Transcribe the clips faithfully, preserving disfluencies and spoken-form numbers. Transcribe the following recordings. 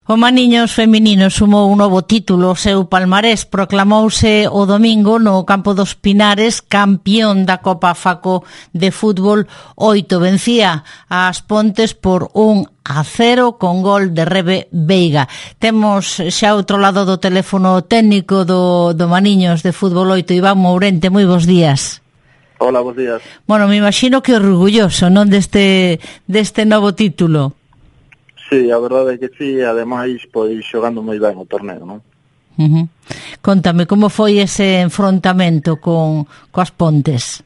O Maniños feminino sumou un novo título ao seu palmarés. Proclamouse o domingo no campo dos Pinares campeón da Copa Faco de fútbol oito. Vencía as Pontes por un a cero con gol de Rebe Veiga. Temos xa outro lado do teléfono técnico do, do Maniños de fútbol oito, Iván Mourente. Moi bons días. Hola, bons días. Bueno, me imagino que orgulloso, non, deste, deste novo título. Sí, a verdade é que sí, ademais, pois, xogando moi ben o torneo, non? Uh-huh. Contame, como foi ese enfrontamento con coas Pontes?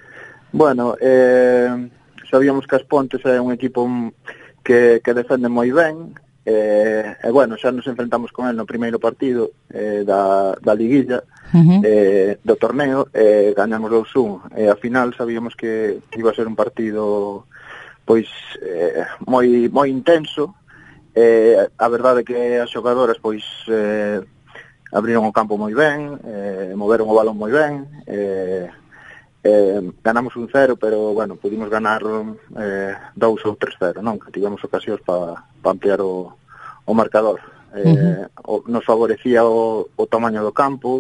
Bueno, eh, sabíamos que as Pontes é un equipo que, que defende moi ben, eh, e, bueno, xa nos enfrentamos con el no primeiro partido eh, da, da liguilla, uh-huh. eh, do torneo, e eh, gañamos dous un, e a final sabíamos que iba a ser un partido pois eh, moi moi intenso. Eh, a verdade é que as xogadoras pois eh, abriron o campo moi ben, eh, moveron o balón moi ben, eh, eh, ganamos un cero, pero bueno, pudimos ganar eh, dous ou tres cero, non? Que tivemos ocasións para pa ampliar o, o marcador. Eh, uh-huh. o, nos favorecía o, o tamaño do campo,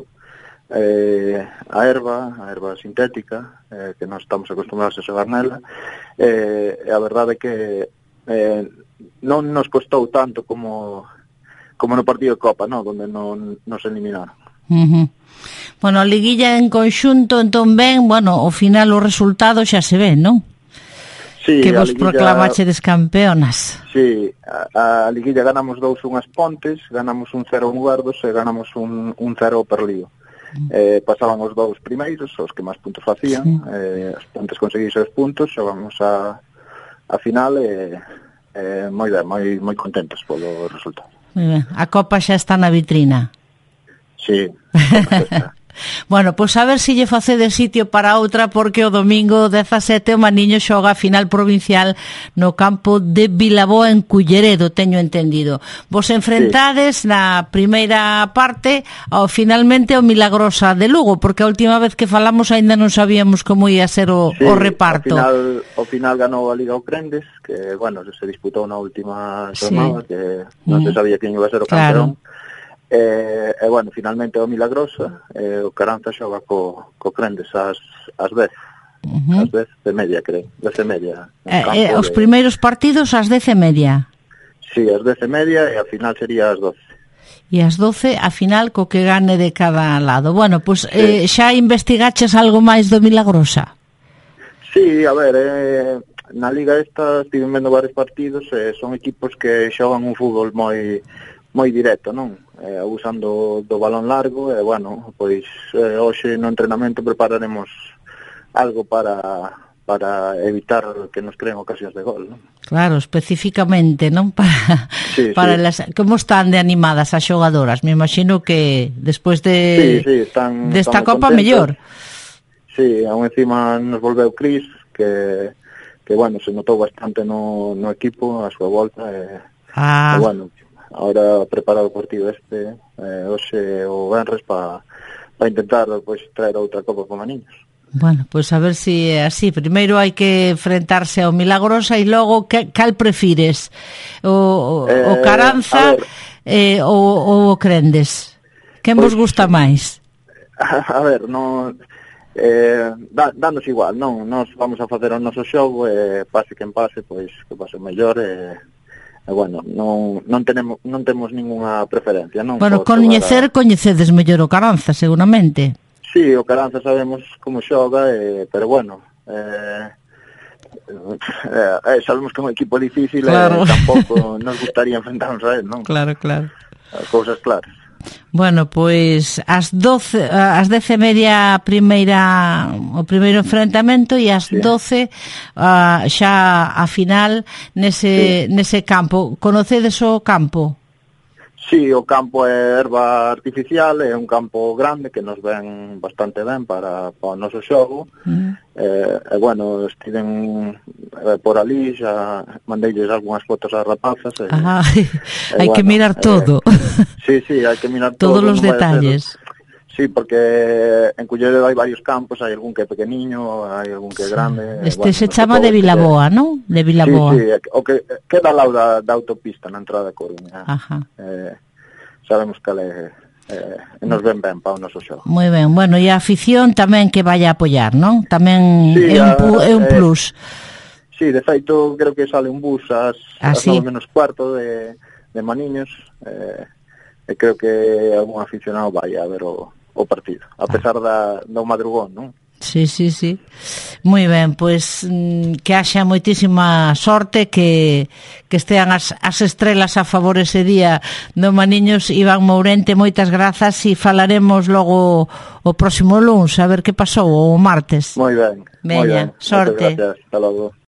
eh, a erva, a erva sintética, eh, que nós estamos acostumbrados a xogar nela, eh, e a verdade é que eh, non nos costou tanto como como no partido de Copa, no? Donde non nos eliminaron. Uh-huh. Bueno, a liguilla en conxunto, entón ben, bueno, ao final o resultado xa se ve, non? Sí, que vos liguilla, proclamachedes campeonas. Sí, a, a liguilla ganamos dous un as Pontes, ganamos un cero un Guardos e ganamos un, un cero Perlío. Eh, pasaban os dous primeiros, os que máis puntos facían, sí. eh, as Pontes conseguís os puntos, xogamos a, a final e eh, moi ben, moi, moi contentos polo resultado. Moi ben. A Copa xa está na vitrina. Sí. Bueno, pois a ver se lle facede sitio para outra, porque o domingo dezasete o Maniño xoga a final provincial no campo de Vilaboa en Culleredo, teño entendido. Vos enfrentades sí. na primeira parte ao finalmente o Milagrosa de Lugo, porque a última vez que falamos aínda non sabíamos como ia ser o, sí, o reparto. Ao final, ao final ganou a Liga o Crendes, que, bueno, se disputou na última jornada, sí. que non se sabía quen iba a ser o campeón. Claro. E, e bueno, finalmente o Milagrosa, e o Caranza xoga co, co Crendes ás, ás dez, uh-huh. ás dez de media, creo, dez e media. Eh, eh, os de... primeiros partidos ás dez e media? Sí, ás dez e media, e a final sería ás doce. E ás doce, a final, co que gane de cada lado. Bueno, pois, pues, sí. eh, xa investigaches algo máis do Milagrosa? Sí, a ver, eh, na Liga esta estive vendo varios partidos, e eh, son equipos que xogan un fútbol moi moi directo, non? Eh, usando do balón largo, e, bueno, pois eh, hoxe no entrenamento prepararemos algo para para evitar que nos creen ocasións de gol, non? Claro, especificamente, non? Para, sí, para sí. Las, como están de animadas as xogadoras? Me imagino que despois de sí, sí, están, desta están Copa mellor. Sí, aún encima nos volveu Cris, que, que bueno, se notou bastante no, no equipo a súa volta, e, ah. e bueno, ahora preparado o partido este, eh, hoxe o Benres para pa intentar pois, traer outra Copa con Maniños. Bueno, pois pues a ver se si é así. Primeiro hai que enfrentarse ao Milagrosa e logo, que, cal prefires? O, eh, o Caranza eh, ou o Crendes? Quen pues, vos gusta máis? A ver, non... Eh, dá, danos igual, non? Nos vamos a facer o noso xogo e pase quen pase, pois que pase o mellor e... E, bueno, non, non, tenemos, non temos ningunha preferencia, non? Bueno, coñecer, a... coñecedes mellor o Caranza, seguramente. Sí, o Caranza sabemos como xoga, eh, pero bueno, eh, eh, sabemos que é un equipo difícil, claro. E tampouco nos gustaría enfrentarnos a él, non? Claro, claro. As cousas claras. Bueno, pois ás doce, ás dez e media primeira o primeiro enfrentamento e ás sí. doce uh, xa a final nese sí. nese campo. Conocedes o campo? Sí, o campo é erva artificial, é un campo grande que nos ven bastante ben para, para o noso xogo. Mm. Eh, e, bueno, estiven eh, por ali, xa mandeilles algunhas fotos ás rapazas. E, ah, e, hai bueno, que mirar todo. Eh, sí, sí, hai que mirar todos todo. Todos os detalles. Ser, Sí, porque en Culleredo hai varios campos, hai algún que é pequeniño, hai algún que é grande. Este bueno, se chama de Vilaboa, non? De Vilaboa. Sí, sí, o que queda ao lado da, da autopista na entrada da Coruña. Ajá. Eh, sabemos que é, eh, nos ven ben para o noso xogo. Moi ben, bueno, e a afición tamén que vai a apoiar, non? Tamén sí, é un, a, pu, é un eh, plus. Sí, de feito, creo que sale un bus ás, ah, ás sí. nove menos cuarto de, de Maniños, eh, e creo que algún aficionado vai a ver o, o partido, a pesar da, do madrugón, non? Sí, sí, sí. Moi ben, pois que haxa moitísima sorte, que que estean as, as estrelas a favor ese día do Maniños. Iván Mourente, moitas grazas, e falaremos logo o próximo luns a ver que pasou o martes. Moi ben, moi ben. Veña, sorte. Moitas gracias, hasta logo.